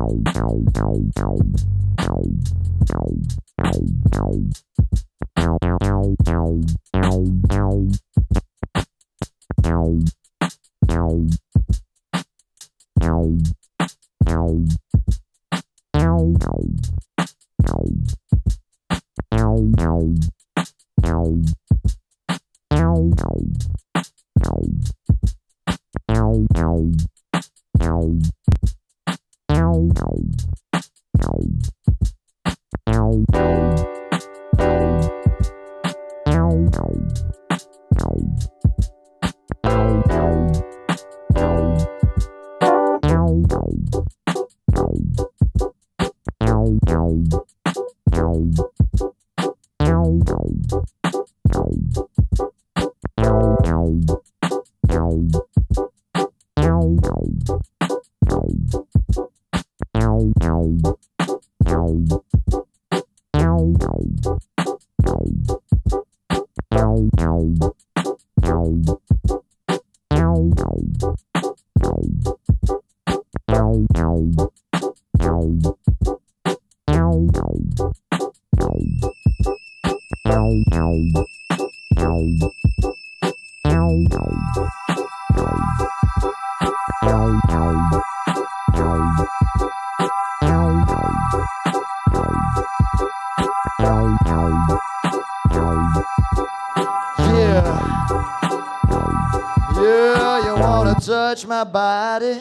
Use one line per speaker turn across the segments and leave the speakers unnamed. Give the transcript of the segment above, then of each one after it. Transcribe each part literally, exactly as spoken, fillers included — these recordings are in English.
Touch my body.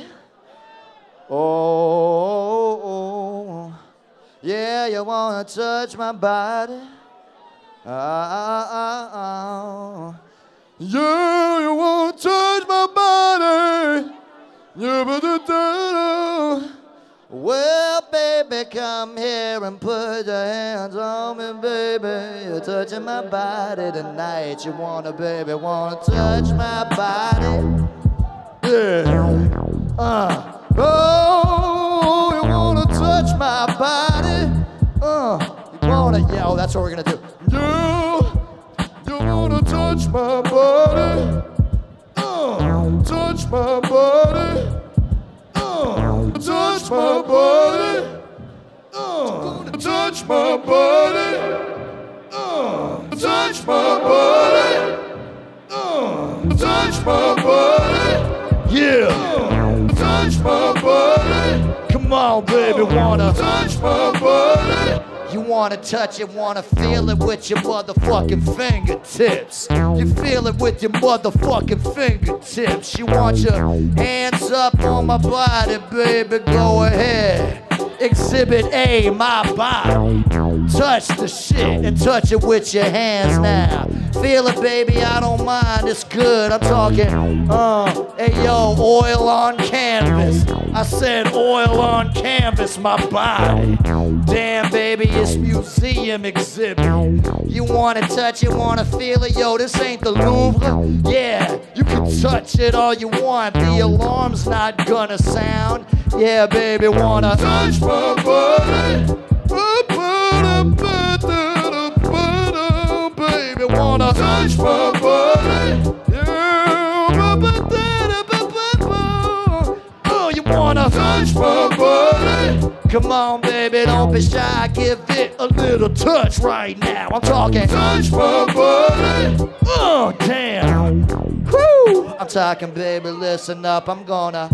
Oh, oh, yeah, you wanna touch my body. Ah, ah, ah, ah. Yeah, you wanna touch my body. Yeah, but the well, baby, come here and put your hands on me, baby. You're touching my body tonight. You wanna, baby, wanna touch my body. Yeah. Uh. Oh, you wanna touch my body? Uh. You wanna, yeah, oh, that's what we're gonna do. You, you wanna touch my body? Uh. Touch my body. Uh. Touch my body. Uh. Touch my body. Uh. Touch my body. Uh. Touch my body. Yeah, touch my body. Come on, baby, wanna touch my body. You wanna touch it, wanna feel it with your motherfucking fingertips. You feel it with your motherfucking fingertips. You want your hands up on my body, baby, go ahead. Exhibit A, my body. Touch the shit and touch it with your hands now. Feel it, baby, I don't mind, it's good. I'm talking, uh, hey yo, oil on canvas. I said oil on canvas, my body. Damn, baby, it's museum exhibit. You wanna touch it, wanna feel it, yo, this ain't the Louvre. Yeah, you can touch it all you want, the alarm's not gonna sound. Yeah, baby, wanna touch my body. Baby, wanna touch my body. Yeah. Oh, you wanna touch my body. Come on, baby, don't be shy. Give it a little touch right now. I'm talking touch my body. Oh, damn. Woo. I'm talking, baby, listen up. I'm gonna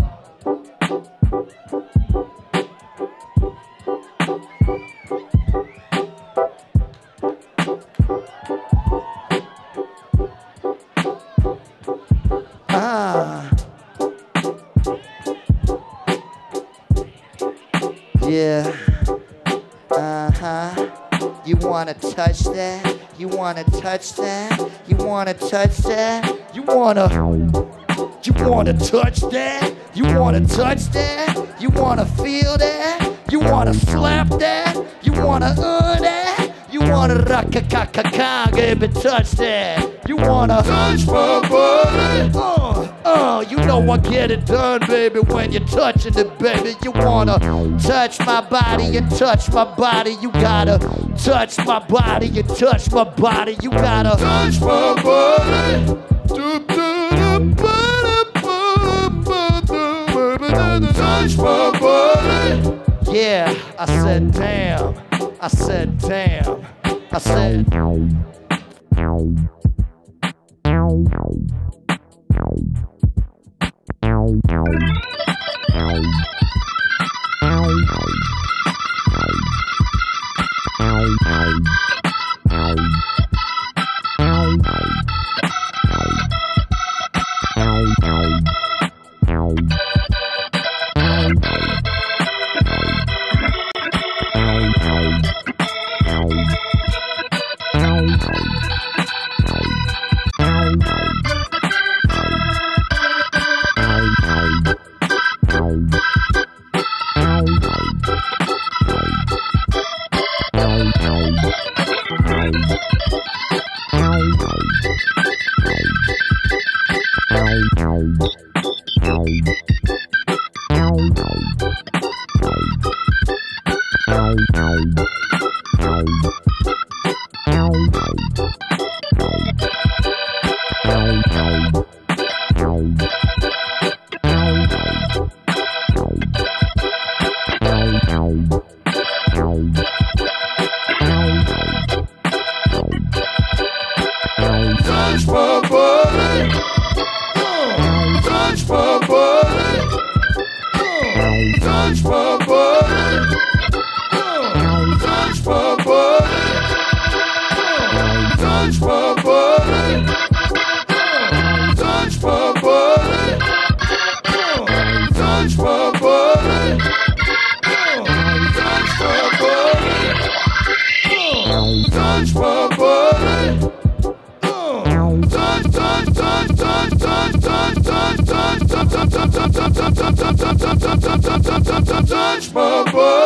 Ah. Yeah. Uh-huh. You wanna touch that? You wanna touch that? You wanna touch that? You wanna You wanna touch that? You wanna touch that? You wanna feel that? You wanna slap that? You wanna uh that? You wanna rock-a-ca-ca-ca, baby, touch that. You wanna touch my body. Uh, uh, you know I get it done, baby, when you're touching it, baby. You wanna touch my body and touch my body. You gotta touch my body and touch my body. You gotta touch my body. Touch my body. Yeah, I said damn, I said damn, I said touch my body, touch my body, touch my body, touch my body, touch my body, touch my body, touch my body, touch my body, touch my body. Touch, touch, touch, touch, touch, touch, touch, touch, touch, touch, touch, touch, touch, touch, touch, touch, touch, touch, touch my body.